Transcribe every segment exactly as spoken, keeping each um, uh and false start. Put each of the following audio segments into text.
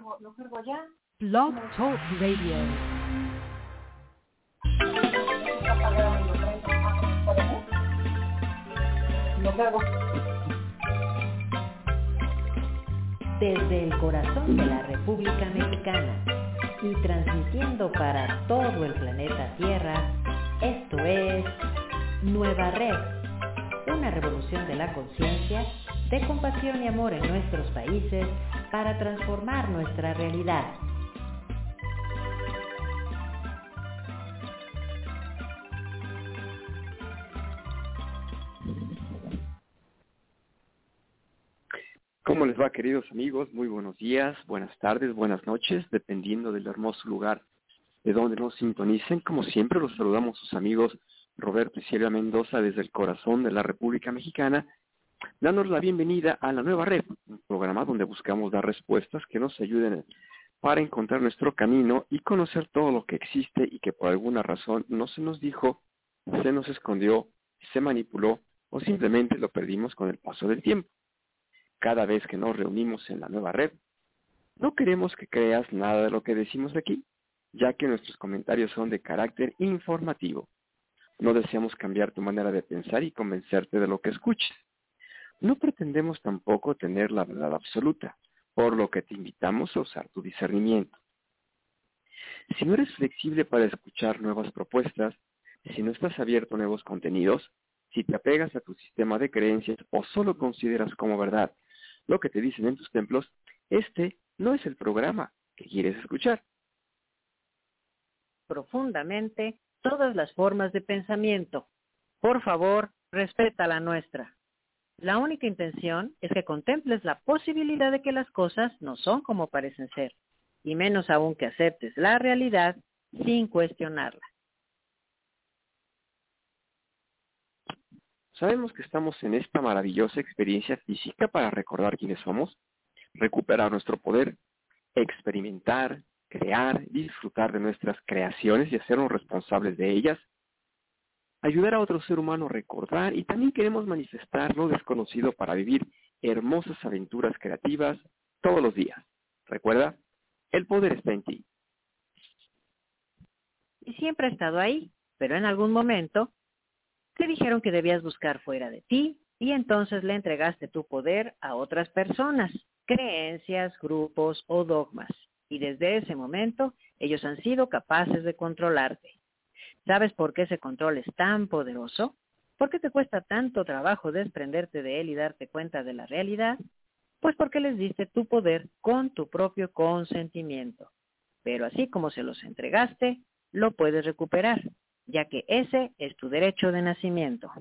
cargo, lo cargo ya. Blog Talk Radio. Lo cargo. Desde el corazón de la República Mexicana y transmitiendo para todo el planeta Tierra, esto es Nueva Red, una revolución de la conciencia, de compasión y amor en nuestros países para transformar nuestra realidad. ¿Cómo les va, queridos amigos? Muy buenos días, buenas tardes, buenas noches, dependiendo del hermoso lugar de donde nos sintonicen. Como siempre, los saludamos sus amigos Roberto y Silvia Mendoza desde el corazón de la República Mexicana, dándonos la bienvenida a la Nueva Red, un programa donde buscamos dar respuestas que nos ayuden para encontrar nuestro camino y conocer todo lo que existe y que por alguna razón no se nos dijo, se nos escondió, se manipuló o simplemente lo perdimos con el paso del tiempo. Cada vez que nos reunimos en la Nueva Red, no queremos que creas nada de lo que decimos aquí, ya que nuestros comentarios son de carácter informativo. No deseamos cambiar tu manera de pensar y convencerte de lo que escuches. No pretendemos tampoco tener la verdad absoluta, por lo que te invitamos a usar tu discernimiento. Si no eres flexible para escuchar nuevas propuestas, si no estás abierto a nuevos contenidos, si te apegas a tu sistema de creencias o solo consideras como verdad lo que te dicen en tus templos, este no es el programa que quieres escuchar. Profundamente todas las formas de pensamiento. Por favor, respeta la nuestra. La única intención es que contemples la posibilidad de que las cosas no son como parecen ser, y menos aún que aceptes la realidad sin cuestionarla. Sabemos que estamos en esta maravillosa experiencia física para recordar quiénes somos, recuperar nuestro poder, experimentar, crear, disfrutar de nuestras creaciones y hacernos responsables de ellas, ayudar a otro ser humano a recordar y también queremos manifestar lo desconocido para vivir hermosas aventuras creativas todos los días. Recuerda, el poder está en ti. Y siempre ha estado ahí, pero en algún momento te dijeron que debías buscar fuera de ti y entonces le entregaste tu poder a otras personas, creencias, grupos o dogmas. Y desde ese momento ellos han sido capaces de controlarte. ¿Sabes por qué ese control es tan poderoso? ¿Por qué te cuesta tanto trabajo desprenderte de él y darte cuenta de la realidad? Pues porque les diste tu poder con tu propio consentimiento. Pero así como se los entregaste, lo puedes recuperar, ya que ese es tu derecho de nacimiento.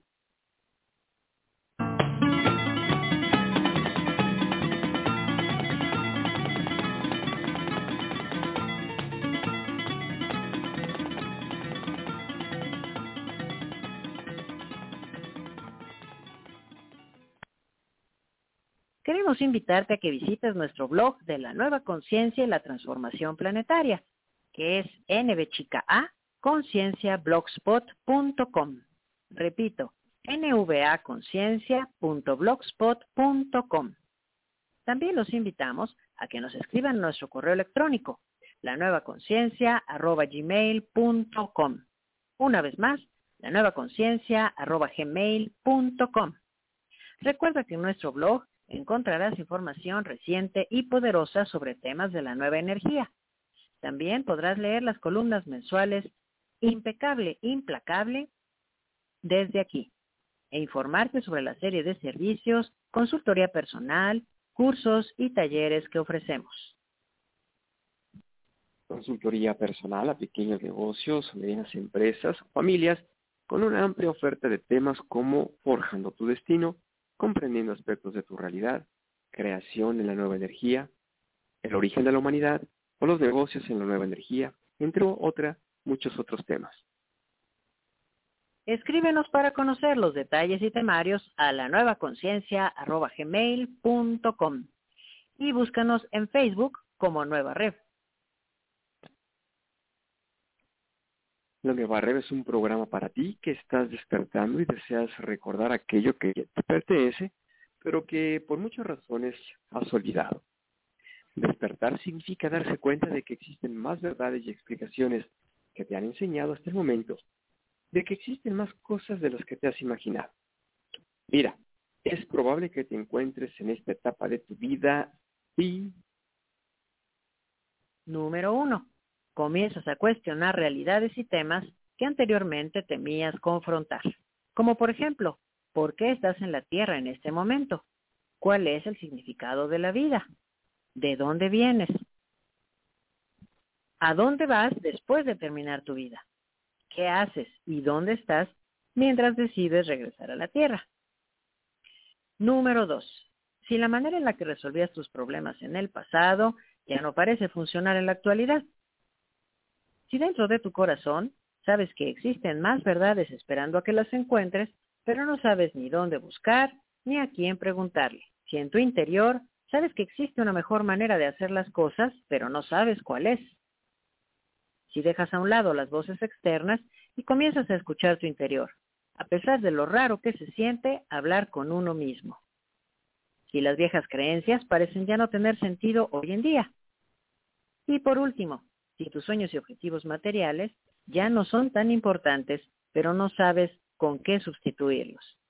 Queremos invitarte a que visites nuestro blog de la nueva conciencia y la transformación planetaria, que es N B chica A conciencia blogspot punto com. Repito, N V A conciencia punto blogspot punto com. También los invitamos a que nos escriban nuestro correo electrónico, la nueva conciencia arroba gmail punto com. Una vez más, la nueva conciencia arroba gmail punto com. Recuerda que en nuestro blog encontrarás información reciente y poderosa sobre temas de la nueva energía. También podrás leer las columnas mensuales Impecable, Implacable desde aquí e informarte sobre la serie de servicios, consultoría personal, cursos y talleres que ofrecemos. Consultoría personal a pequeños negocios, medianas empresas, familias, con una amplia oferta de temas como forjando tu destino, comprendiendo aspectos de tu realidad, creación en la nueva energía, el origen de la humanidad o los negocios en la nueva energía, entre otras, muchos otros temas. Escríbenos para conocer los detalles y temarios a la nueva conciencia arroba gmail punto com y búscanos en Facebook como Nueva Red. La Nueva Red es un programa para ti que estás despertando y deseas recordar aquello que te pertenece, pero que por muchas razones has olvidado. Despertar significa darse cuenta de que existen más verdades y explicaciones que te han enseñado hasta el momento, de que existen más cosas de las que te has imaginado. Mira, es probable que te encuentres en esta etapa de tu vida y... Número uno. Comienzas a cuestionar realidades y temas que anteriormente temías confrontar. Como por ejemplo, ¿por qué estás en la Tierra en este momento? ¿Cuál es el significado de la vida? ¿De dónde vienes? ¿A dónde vas después de terminar tu vida? ¿Qué haces y dónde estás mientras decides regresar a la Tierra? Número dos. Si la manera en la que resolvías tus problemas en el pasado ya no parece funcionar en la actualidad. Si dentro de tu corazón sabes que existen más verdades esperando a que las encuentres, pero no sabes ni dónde buscar ni a quién preguntarle. Si en tu interior sabes que existe una mejor manera de hacer las cosas, pero no sabes cuál es. Si dejas a un lado las voces externas y comienzas a escuchar tu interior, a pesar de lo raro que se siente hablar con uno mismo. Si las viejas creencias parecen ya no tener sentido hoy en día. Y por último, si tus sueños y objetivos materiales ya no son tan importantes, pero no sabes con qué sustituirlos.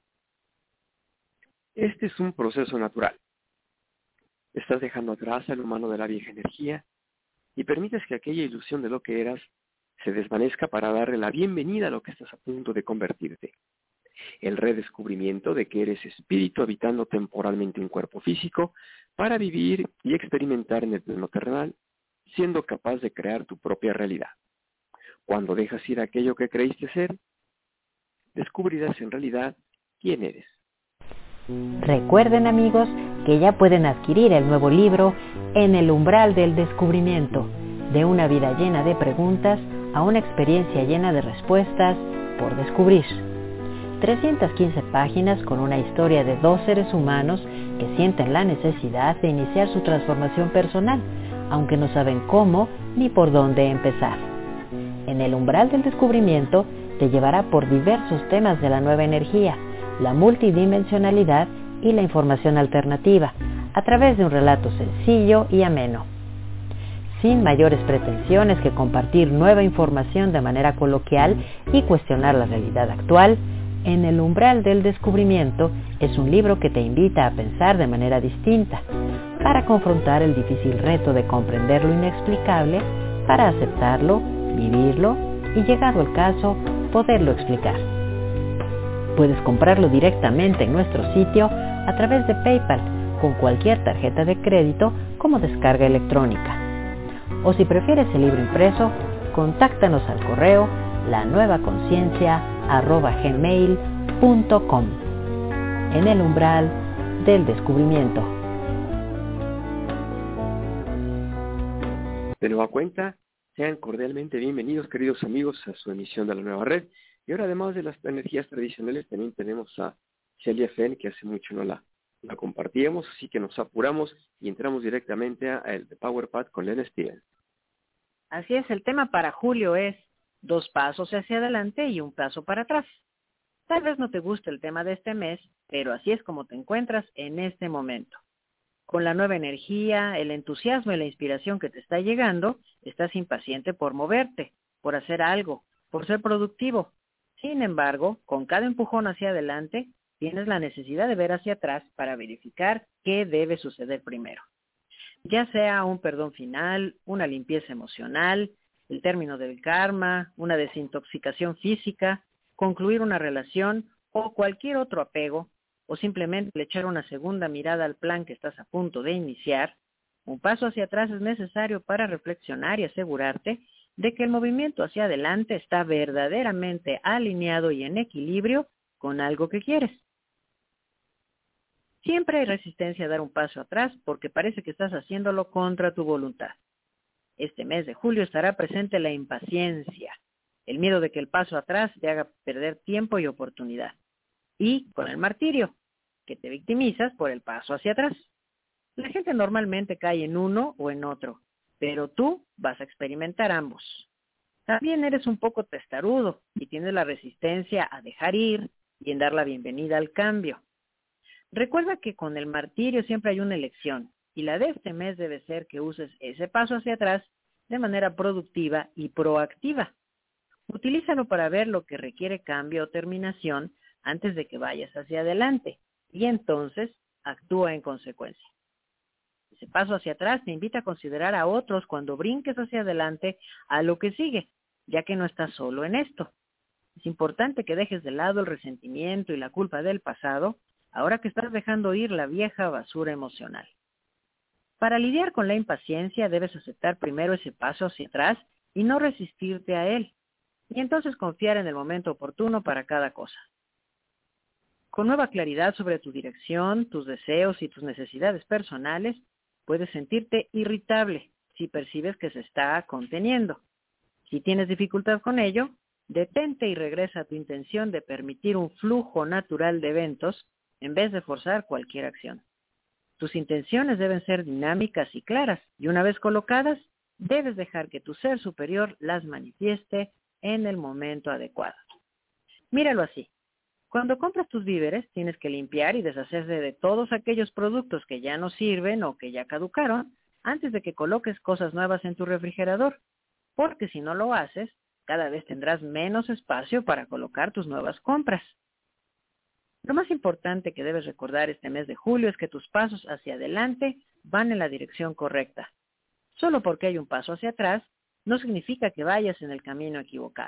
Este es un proceso natural. Estás dejando atrás al humano de la vieja energía y permites que aquella ilusión de lo que eras se desvanezca para darle la bienvenida a lo que estás a punto de convertirte. El redescubrimiento de que eres espíritu habitando temporalmente un cuerpo físico para vivir y experimentar en el plano terrenal, siendo capaz de crear tu propia realidad. Cuando dejas ir aquello que creíste ser, descubrirás en realidad quién eres. Recuerden, amigos, que ya pueden adquirir el nuevo libro En el umbral del descubrimiento, de una vida llena de preguntas a una experiencia llena de respuestas por descubrir. trescientas quince páginas con una historia de dos seres humanos que sienten la necesidad de iniciar su transformación personal, aunque no saben cómo ni por dónde empezar. En el umbral del descubrimiento te llevará por diversos temas de la nueva energía, la multidimensionalidad y la información alternativa, a través de un relato sencillo y ameno. Sin mayores pretensiones que compartir nueva información de manera coloquial y cuestionar la realidad actual, En el umbral del descubrimiento es un libro que te invita a pensar de manera distinta, para confrontar el difícil reto de comprender lo inexplicable, para aceptarlo, vivirlo y, llegado el caso, poderlo explicar. Puedes comprarlo directamente en nuestro sitio a través de PayPal con cualquier tarjeta de crédito como descarga electrónica. O si prefieres el libro impreso, contáctanos al correo la nueva conciencia arroba gmail punto com. En el umbral del descubrimiento. De nueva cuenta, sean cordialmente bienvenidos, queridos amigos, a su emisión de la nueva red. Y ahora, además de las energías tradicionales, también tenemos a Celia Fenn, que hace mucho no la, la compartíamos, así que nos apuramos y entramos directamente a el de Power Pad con Len Steven. Así es, el tema para julio es dos pasos hacia adelante y un paso para atrás. Tal vez no te guste el tema de este mes, pero así es como te encuentras en este momento. Con la nueva energía, el entusiasmo y la inspiración que te está llegando, estás impaciente por moverte, por hacer algo, por ser productivo. Sin embargo, con cada empujón hacia adelante, tienes la necesidad de ver hacia atrás para verificar qué debe suceder primero. Ya sea un perdón final, una limpieza emocional, el término del karma, una desintoxicación física, concluir una relación o cualquier otro apego, o simplemente echar una segunda mirada al plan que estás a punto de iniciar, un paso hacia atrás es necesario para reflexionar y asegurarte de que el movimiento hacia adelante está verdaderamente alineado y en equilibrio con algo que quieres. Siempre hay resistencia a dar un paso atrás porque parece que estás haciéndolo contra tu voluntad. Este mes de julio estará presente la impaciencia, el miedo de que el paso atrás te haga perder tiempo y oportunidad. Y con el martirio, que te victimizas por el paso hacia atrás. La gente normalmente cae en uno o en otro, pero tú vas a experimentar ambos. También eres un poco testarudo y tienes la resistencia a dejar ir y en dar la bienvenida al cambio. Recuerda que con el martirio siempre hay una elección, y la de este mes debe ser que uses ese paso hacia atrás de manera productiva y proactiva. Utilízalo para ver lo que requiere cambio o terminación antes de que vayas hacia adelante y entonces actúa en consecuencia. Ese paso hacia atrás te invita a considerar a otros cuando brinques hacia adelante a lo que sigue, ya que no estás solo en esto. Es importante que dejes de lado el resentimiento y la culpa del pasado, ahora que estás dejando ir la vieja basura emocional. Para lidiar con la impaciencia debes aceptar primero ese paso hacia atrás y no resistirte a él, y entonces confiar en el momento oportuno para cada cosa. Con nueva claridad sobre tu dirección, tus deseos y tus necesidades personales, puedes sentirte irritable si percibes que se está conteniendo. Si tienes dificultad con ello, detente y regresa a tu intención de permitir un flujo natural de eventos en vez de forzar cualquier acción. Tus intenciones deben ser dinámicas y claras, y una vez colocadas, debes dejar que tu ser superior las manifieste en el momento adecuado. Míralo así. Cuando compras tus víveres, tienes que limpiar y deshacerse de todos aquellos productos que ya no sirven o que ya caducaron antes de que coloques cosas nuevas en tu refrigerador, porque si no lo haces, cada vez tendrás menos espacio para colocar tus nuevas compras. Lo más importante que debes recordar este mes de julio es que tus pasos hacia adelante van en la dirección correcta. Solo porque hay un paso hacia atrás, no significa que vayas en el camino equivocado.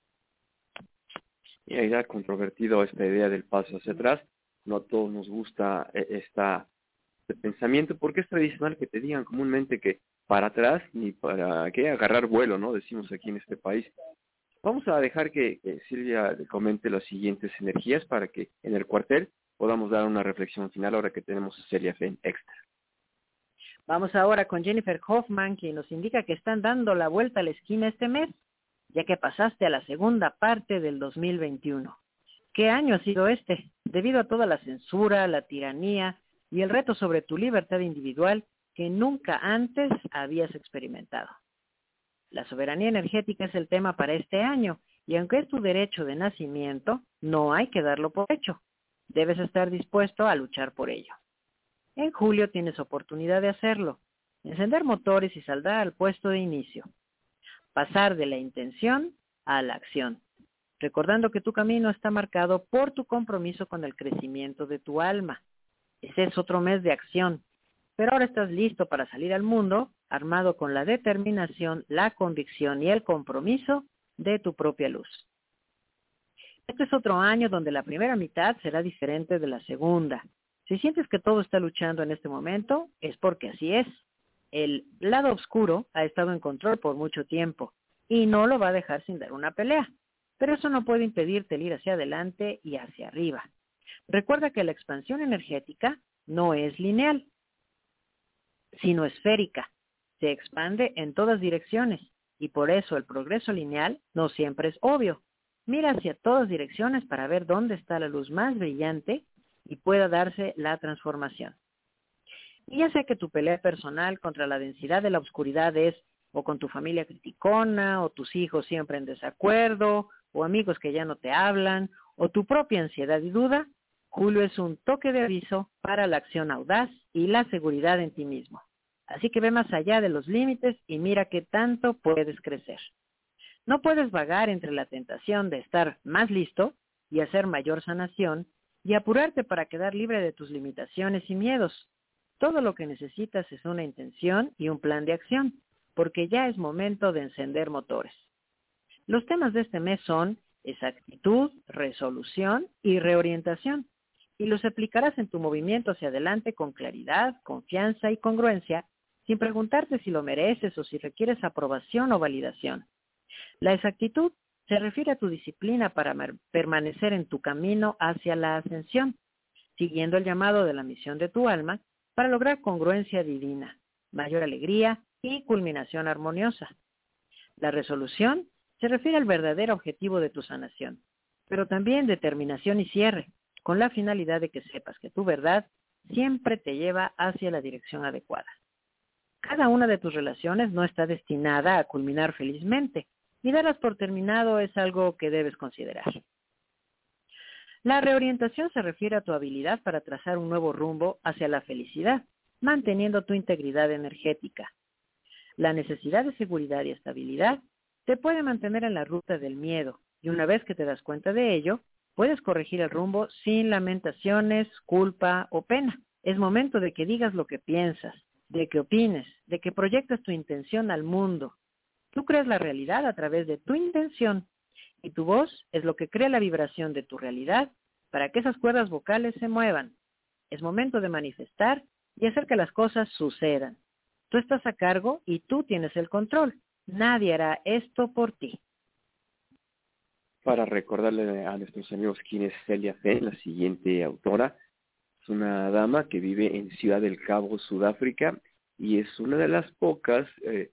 Y ahí ha controvertido esta idea del paso hacia atrás. No a todos nos gusta esta, este pensamiento, porque es tradicional que te digan comúnmente que para atrás ni para qué agarrar vuelo, ¿no? Decimos aquí en este país. Vamos a dejar que, que Silvia comente las siguientes energías para que en el cuartel podamos dar una reflexión final ahora que tenemos a Celia Fen extra. Vamos ahora con Jennifer Hoffman, quien nos indica que están dando la vuelta a la esquina este mes, ya que pasaste a la segunda parte del dos mil veintiuno. ¿Qué año ha sido este? Debido a toda la censura, la tiranía y el reto sobre tu libertad individual que nunca antes habías experimentado. La soberanía energética es el tema para este año, y aunque es tu derecho de nacimiento, no hay que darlo por hecho. Debes estar dispuesto a luchar por ello. En julio tienes oportunidad de hacerlo, encender motores y saldar al puesto de inicio. Pasar de la intención a la acción, recordando que tu camino está marcado por tu compromiso con el crecimiento de tu alma. Ese es otro mes de acción, pero ahora estás listo para salir al mundo, armado con la determinación, la convicción y el compromiso de tu propia luz. Este es otro año donde la primera mitad será diferente de la segunda. Si sientes que todo está luchando en este momento, es porque así es. El lado oscuro ha estado en control por mucho tiempo y no lo va a dejar sin dar una pelea, pero eso no puede impedirte el ir hacia adelante y hacia arriba. Recuerda que la expansión energética no es lineal, sino esférica. Se expande en todas direcciones y por eso el progreso lineal no siempre es obvio. Mira hacia todas direcciones para ver dónde está la luz más brillante y pueda darse la transformación. Y ya sea que tu pelea personal contra la densidad de la oscuridad es o con tu familia criticona, o tus hijos siempre en desacuerdo, o amigos que ya no te hablan, o tu propia ansiedad y duda, julio es un toque de aviso para la acción audaz y la seguridad en ti mismo. Así que ve más allá de los límites y mira qué tanto puedes crecer. No puedes vagar entre la tentación de estar más listo y hacer mayor sanación y apurarte para quedar libre de tus limitaciones y miedos. Todo lo que necesitas es una intención y un plan de acción, porque ya es momento de encender motores. Los temas de este mes son exactitud, resolución y reorientación, y los aplicarás en tu movimiento hacia adelante con claridad, confianza y congruencia, sin preguntarte si lo mereces o si requieres aprobación o validación. La exactitud se refiere a tu disciplina para permanecer en tu camino hacia la ascensión, siguiendo el llamado de la misión de tu alma para lograr congruencia divina, mayor alegría y culminación armoniosa. La resolución se refiere al verdadero objetivo de tu sanación, pero también determinación y cierre, con la finalidad de que sepas que tu verdad siempre te lleva hacia la dirección adecuada. Cada una de tus relaciones no está destinada a culminar felizmente, y darlas por terminado es algo que debes considerar. La reorientación se refiere a tu habilidad para trazar un nuevo rumbo hacia la felicidad, manteniendo tu integridad energética. La necesidad de seguridad y estabilidad te puede mantener en la ruta del miedo, y una vez que te das cuenta de ello, puedes corregir el rumbo sin lamentaciones, culpa o pena. Es momento de que digas lo que piensas, de que opines, de que proyectes tu intención al mundo. Tú creas la realidad a través de tu intención, y tu voz es lo que crea la vibración de tu realidad para que esas cuerdas vocales se muevan. Es momento de manifestar y hacer que las cosas sucedan. Tú estás a cargo y tú tienes el control. Nadie hará esto por ti. Para recordarle a nuestros amigos quién es Celia Fenn, la siguiente autora, es una dama que vive en Ciudad del Cabo, Sudáfrica, y es una de las pocas eh,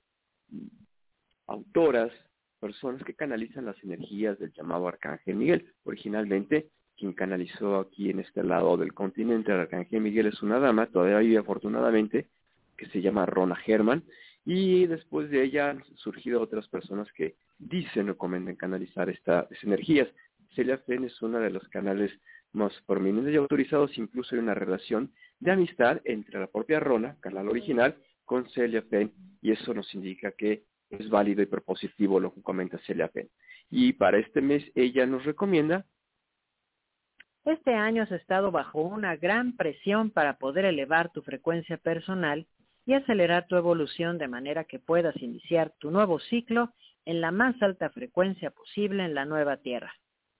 autoras, personas que canalizan las energías del llamado Arcángel Miguel. Originalmente, quien canalizó aquí en este lado del continente al Arcángel Miguel es una dama, todavía vive afortunadamente, que se llama Rona Herman, y después de ella han surgido otras personas que dicen o comentan canalizar estas energías. Celia Fenn es una de los canales más prominentes y autorizados, incluso hay una relación de amistad entre la propia Rona, canal original, con Celia Fenn, y eso nos indica que es válido y propositivo lo que comenta Celia Fenn. Y para este mes ella nos recomienda: este año has estado bajo una gran presión para poder elevar tu frecuencia personal y acelerar tu evolución de manera que puedas iniciar tu nuevo ciclo en la más alta frecuencia posible en la nueva Tierra.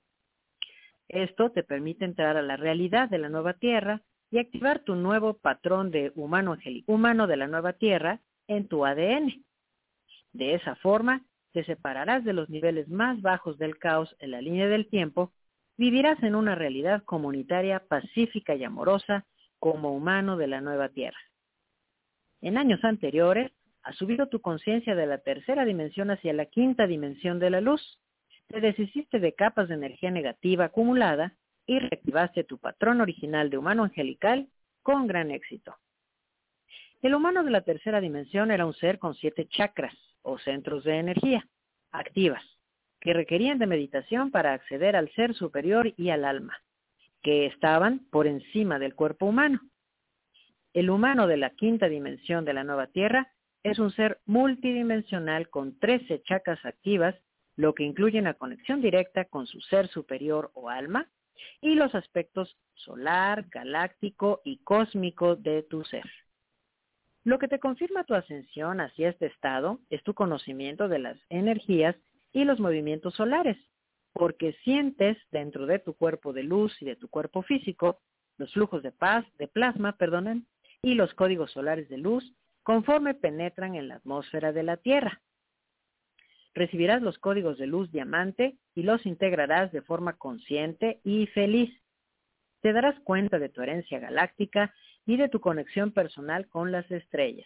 Esto te permite entrar a la realidad de la nueva Tierra y activar tu nuevo patrón de humano angélico, humano de la nueva Tierra en tu A D N. De esa forma, te separarás de los niveles más bajos del caos en la línea del tiempo, vivirás en una realidad comunitaria pacífica y amorosa como humano de la nueva Tierra. En años anteriores, has subido tu conciencia de la tercera dimensión hacia la quinta dimensión de la luz. Te deshiciste de capas de energía negativa acumulada y reactivaste tu patrón original de humano angelical con gran éxito. El humano de la tercera dimensión era un ser con siete chakras, o centros de energía, activas, que requerían de meditación para acceder al ser superior y al alma, que estaban por encima del cuerpo humano. El humano de la quinta dimensión de la nueva Tierra es un ser multidimensional con trece chakras activas, lo que incluye una conexión directa con su ser superior o alma y los aspectos solar, galáctico y cósmico de tu ser. Lo que te confirma tu ascensión hacia este estado es tu conocimiento de las energías y los movimientos solares, porque sientes dentro de tu cuerpo de luz y de tu cuerpo físico los flujos de paz, de plasma, perdonen, y los códigos solares de luz conforme penetran en la atmósfera de la Tierra. Recibirás los códigos de luz diamante y los integrarás de forma consciente y feliz. Te darás cuenta de tu herencia galáctica y de tu conexión personal con las estrellas.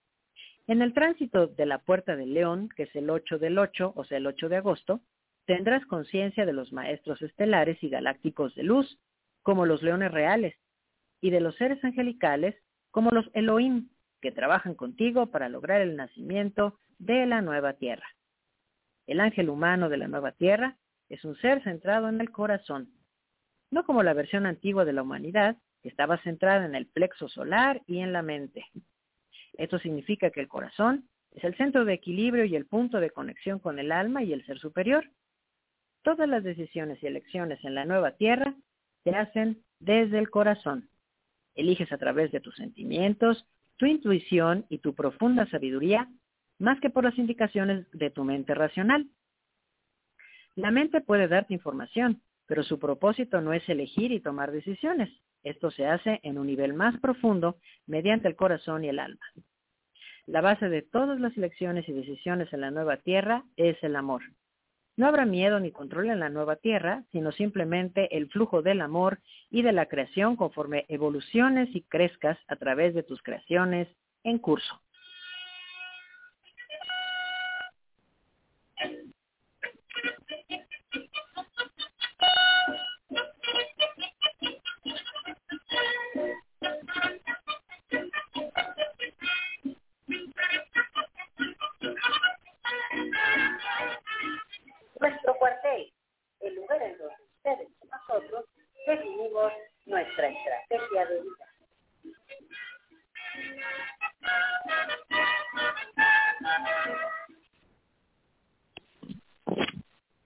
En el tránsito de la Puerta del León, que es el ocho del ocho, o sea el ocho de agosto, tendrás conciencia de los maestros estelares y galácticos de luz, como los leones reales, y de los seres angelicales, como los Elohim, que trabajan contigo para lograr el nacimiento de la nueva Tierra. El ángel humano de la nueva Tierra es un ser centrado en el corazón, no como la versión antigua de la humanidad, que estaba centrada en el plexo solar y en la mente. Esto significa que el corazón es el centro de equilibrio y el punto de conexión con el alma y el ser superior. Todas las decisiones y elecciones en la nueva Tierra se hacen desde el corazón. Eliges a través de tus sentimientos, tu intuición y tu profunda sabiduría, más que por las indicaciones de tu mente racional. La mente puede darte información, pero su propósito no es elegir y tomar decisiones. Esto se hace en un nivel más profundo mediante el corazón y el alma. La base de todas las elecciones y decisiones en la nueva Tierra es el amor. No habrá miedo ni control en la nueva Tierra, sino simplemente el flujo del amor y de la creación conforme evoluciones y crezcas a través de tus creaciones en curso. Nuestro cuartel, el lugar en donde ustedes y nosotros definimos nuestra estrategia de vida.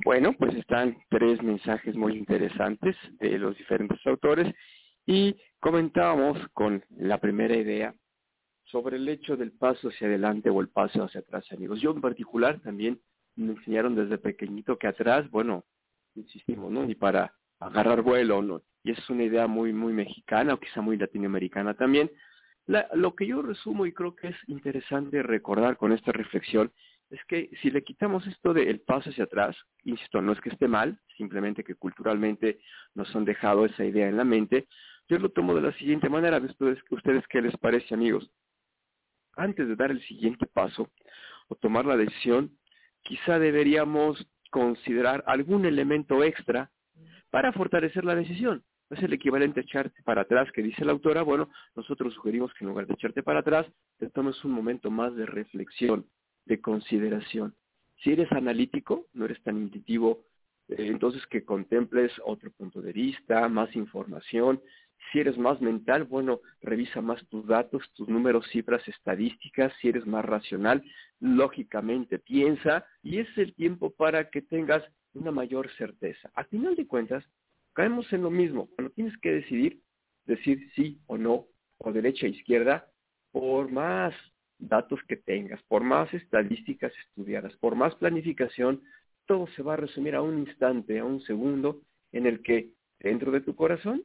Bueno, pues están tres mensajes muy interesantes de los diferentes autores y comentábamos con la primera idea sobre el hecho del paso hacia adelante o el paso hacia atrás, amigos. Yo en particular también me enseñaron desde pequeñito que atrás, bueno, insistimos, ¿no? Ni para agarrar vuelo, ¿no? Y es una idea muy, muy mexicana o quizá muy latinoamericana también. La, lo que yo resumo y creo que es interesante recordar con esta reflexión es que si le quitamos esto del paso hacia atrás, insisto, no es que esté mal, simplemente que culturalmente nos han dejado esa idea en la mente, yo lo tomo de la siguiente manera. ¿Ustedes, ustedes qué les parece, amigos? Antes de dar el siguiente paso o tomar la decisión, quizá deberíamos considerar algún elemento extra para fortalecer la decisión. Es el equivalente a echarte para atrás que dice la autora. Bueno, nosotros sugerimos que en lugar de echarte para atrás, te tomes un momento más de reflexión, de consideración. Si eres analítico, no eres tan intuitivo, eh, entonces que contemples otro punto de vista, más información. Si eres más mental, bueno, revisa más tus datos, tus números, cifras, estadísticas. Si eres más racional, lógicamente piensa, y es el tiempo para que tengas una mayor certeza. A final de cuentas, caemos en lo mismo. Cuando tienes que decidir, decir sí o no, o derecha e izquierda, por más datos que tengas, por más estadísticas estudiadas, por más planificación, todo se va a resumir a un instante, a un segundo, en el que dentro de tu corazón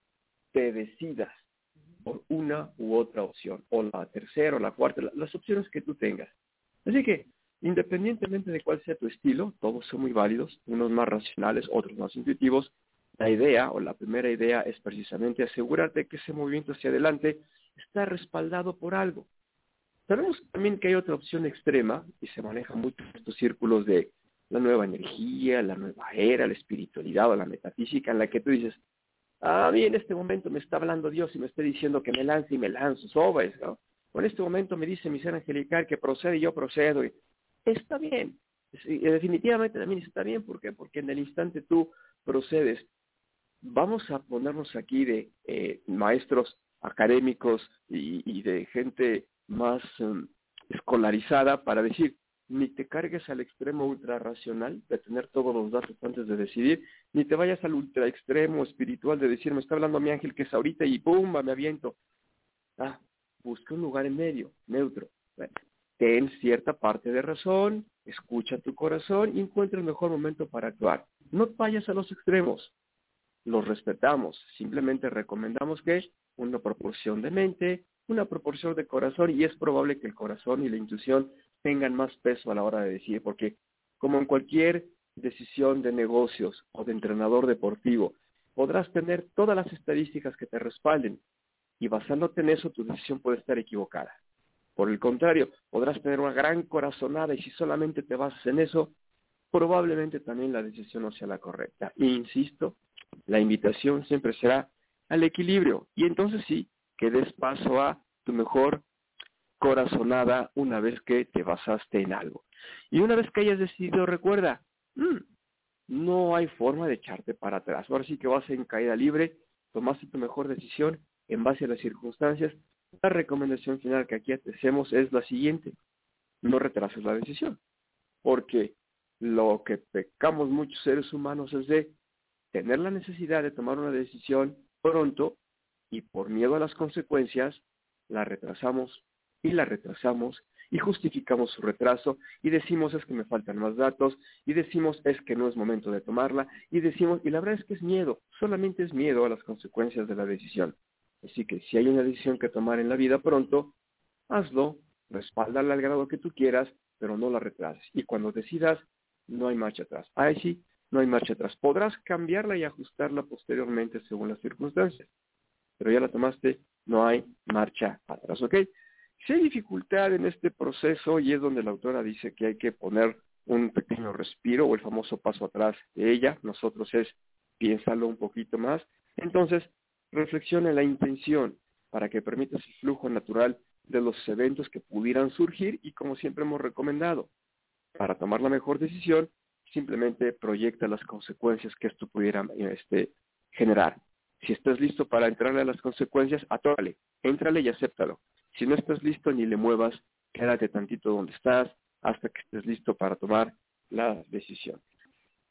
te decidas por una u otra opción, o la tercera o la cuarta, las opciones que tú tengas. Así que, independientemente de cuál sea tu estilo, todos son muy válidos, unos más racionales, otros más intuitivos. La idea, o la primera idea, es precisamente asegurarte que ese movimiento hacia adelante está respaldado por algo. Sabemos también que hay otra opción extrema, y se maneja mucho en estos círculos de la nueva energía, la nueva era, la espiritualidad o la metafísica, en la que tú dices, a mí en este momento me está hablando Dios y me está diciendo que me lance y me lanzo, sobres, ¿no? O en este momento me dice mi ser angelical que procede y yo procedo. Y está bien, y definitivamente también está bien. ¿Por qué? Porque en el instante tú procedes. Vamos a ponernos aquí de eh, maestros académicos y, y de gente más um, escolarizada para decir, ni te cargues al extremo ultra racional de tener todos los datos antes de decidir, ni te vayas al ultra extremo espiritual de decir, me está hablando mi ángel que es ahorita y ¡pumba! Me aviento. Ah, busca un lugar en medio, neutro. Bueno, ten cierta parte de razón, escucha tu corazón y encuentra el mejor momento para actuar. No vayas a los extremos. Los respetamos, simplemente recomendamos que una proporción de mente, una proporción de corazón, y es probable que el corazón y la intuición tengan más peso a la hora de decidir, porque como en cualquier decisión de negocios o de entrenador deportivo, podrás tener todas las estadísticas que te respalden, y basándote en eso, tu decisión puede estar equivocada. Por el contrario, podrás tener una gran corazonada, y si solamente te basas en eso, probablemente también la decisión no sea la correcta. E insisto, la invitación siempre será al equilibrio. Y entonces sí, que des paso a tu mejor corazonada una vez que te basaste en algo. Y una vez que hayas decidido, recuerda, mmm, no hay forma de echarte para atrás. Ahora sí que vas en caída libre, tomaste tu mejor decisión en base a las circunstancias. La recomendación final que aquí te hacemos es la siguiente: no retrases la decisión, porque lo que pecamos muchos seres humanos es de tener la necesidad de tomar una decisión pronto y por miedo a las consecuencias la retrasamos y la retrasamos y justificamos su retraso y decimos es que me faltan más datos y decimos es que no es momento de tomarla y decimos, y la verdad es que es miedo, solamente es miedo a las consecuencias de la decisión. Así que si hay una decisión que tomar en la vida pronto, hazlo, respáldala al grado que tú quieras, pero no la retrases. Y cuando decidas, no hay marcha atrás. Ahí sí, no hay marcha atrás. Podrás cambiarla y ajustarla posteriormente según las circunstancias, pero ya la tomaste, no hay marcha atrás, ¿ok? Si hay dificultad en este proceso, y es donde la autora dice que hay que poner un pequeño respiro o el famoso paso atrás de ella, nosotros es piénsalo un poquito más, entonces reflexiona en la intención para que permitas el flujo natural de los eventos que pudieran surgir y, como siempre hemos recomendado, para tomar la mejor decisión, simplemente proyecta las consecuencias que esto pudiera este, generar. Si estás listo para entrarle a las consecuencias, atórale, éntrale y acéptalo. Si no estás listo, ni le muevas, quédate tantito donde estás hasta que estés listo para tomar la decisión.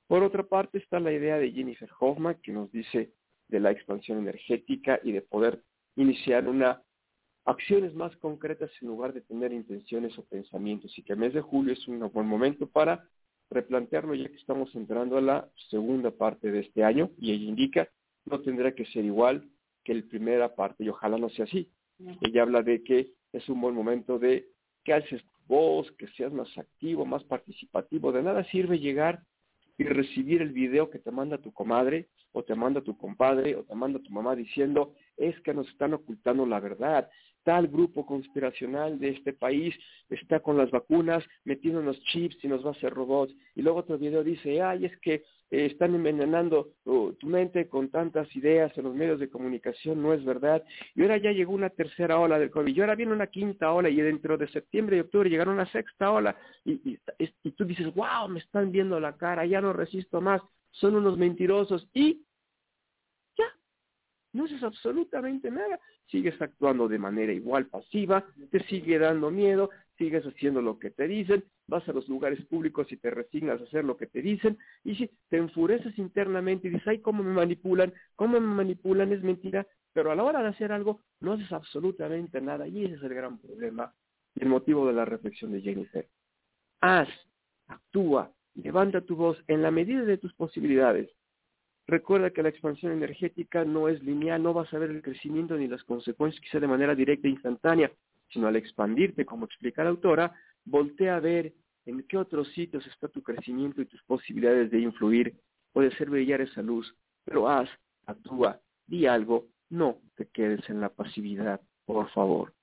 Por otra parte está la idea de Jennifer Hoffman, que nos dice de la expansión energética y de poder iniciar una acciones más concretas en lugar de tener intenciones o pensamientos, y que el mes de julio es un buen momento para replantearlo, ya que estamos entrando a la segunda parte de este año, y ella indica no tendrá que ser igual que la primera parte, y ojalá no sea así. No. Ella habla de que es un buen momento de que alces tu voz, que seas más activo, más participativo. De nada sirve llegar y recibir el video que te manda tu comadre, o te manda tu compadre, o te manda tu mamá diciendo, es que nos están ocultando la verdad. Tal grupo conspiracional de este país está con las vacunas, metiéndonos chips y nos va a hacer robots. Y luego otro video dice, ay, es que eh, están envenenando uh, tu mente con tantas ideas en los medios de comunicación, no es verdad. Y ahora ya llegó una tercera ola del COVID, y ahora viene una quinta ola, y dentro de septiembre y octubre llegará una sexta ola. Y, y, y tú dices, wow, me están viendo la cara, ya no resisto más, son unos mentirosos. Y ya, no haces absolutamente nada. Sigues actuando de manera igual pasiva, te sigue dando miedo, sigues haciendo lo que te dicen, vas a los lugares públicos y te resignas a hacer lo que te dicen, y si te enfureces internamente y dices, ay, cómo me manipulan, cómo me manipulan, es mentira, pero a la hora de hacer algo no haces absolutamente nada, y ese es el gran problema y el motivo de la reflexión de Jennifer. Haz, actúa, levanta tu voz en la medida de tus posibilidades. Recuerda que la expansión energética no es lineal, no vas a ver el crecimiento ni las consecuencias quizá de manera directa e instantánea, sino al expandirte, como explica la autora, voltea a ver en qué otros sitios está tu crecimiento y tus posibilidades de influir o de hacer brillar esa luz. Pero haz, actúa, di algo, no te quedes en la pasividad, por favor.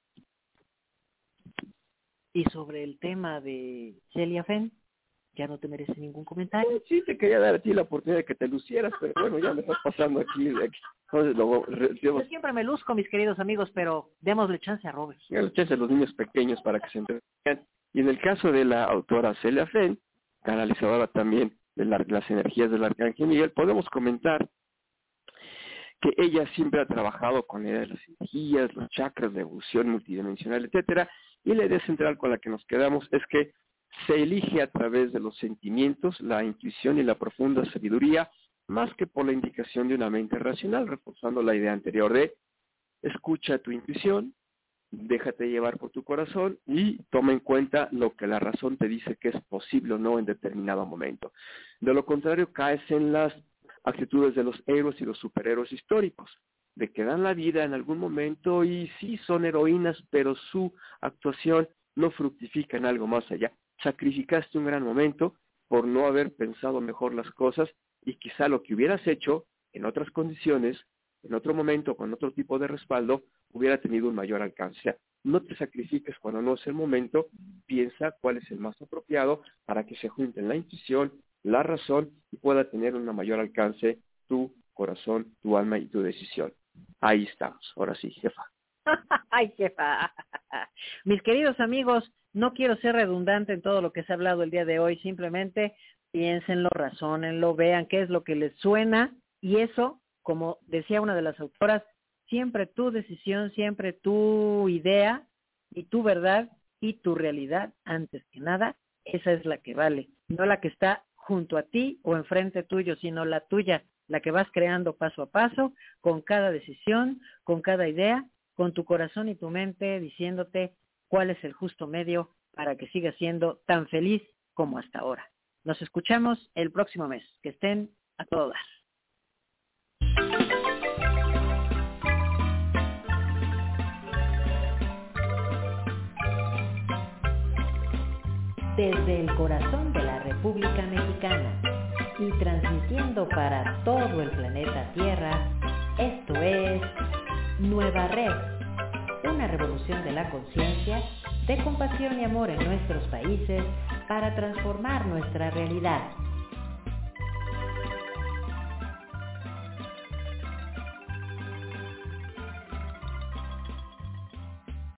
Y sobre el tema de Celia Fenn, ya no te merece ningún comentario. Sí, te quería dar a ti la oportunidad de que te lucieras, pero bueno, ya me estás pasando aquí. aquí. Entonces, luego, Yo siempre me luzco, mis queridos amigos, pero démosle chance a Robert. Démosle chance a los niños pequeños para que se entretengan. Y en el caso de la autora Celia Fenn, canalizadora también de la, las energías del Arcángel Miguel, podemos comentar que ella siempre ha trabajado con la idea de las energías, los chakras, la evolución multidimensional, etcétera, y la idea central con la que nos quedamos es que se elige a través de los sentimientos, la intuición y la profunda sabiduría, más que por la indicación de una mente racional, reforzando la idea anterior de escucha tu intuición, déjate llevar por tu corazón y toma en cuenta lo que la razón te dice que es posible o no en determinado momento. De lo contrario, caes en las actitudes de los héroes y los superhéroes históricos, de que dan la vida en algún momento y sí son heroínas, pero su actuación no fructifica en algo más allá. Sacrificaste un gran momento por no haber pensado mejor las cosas, y quizá lo que hubieras hecho en otras condiciones, en otro momento, con otro tipo de respaldo, hubiera tenido un mayor alcance. O sea, no te sacrifiques cuando no es el momento, piensa cuál es el más apropiado para que se junten la intuición, la razón y pueda tener un mayor alcance tu corazón, tu alma y tu decisión. Ahí estamos, ahora sí, jefa. Ay, jefa. Mis queridos amigos, no quiero ser redundante en todo lo que se ha hablado el día de hoy, simplemente piénsenlo, razónenlo, vean qué es lo que les suena, y eso, como decía una de las autoras, siempre tu decisión, siempre tu idea y tu verdad y tu realidad, antes que nada, esa es la que vale, no la que está junto a ti o enfrente tuyo, sino la tuya, la que vas creando paso a paso, con cada decisión, con cada idea, con tu corazón y tu mente diciéndote cuál es el justo medio para que sigas siendo tan feliz como hasta ahora. Nos escuchamos el próximo mes. Que estén a todo dar. Desde el corazón de la República Mexicana y transmitiendo para todo el planeta Tierra, esto es Nueva Red, una revolución de la conciencia, de compasión y amor en nuestros países para transformar nuestra realidad.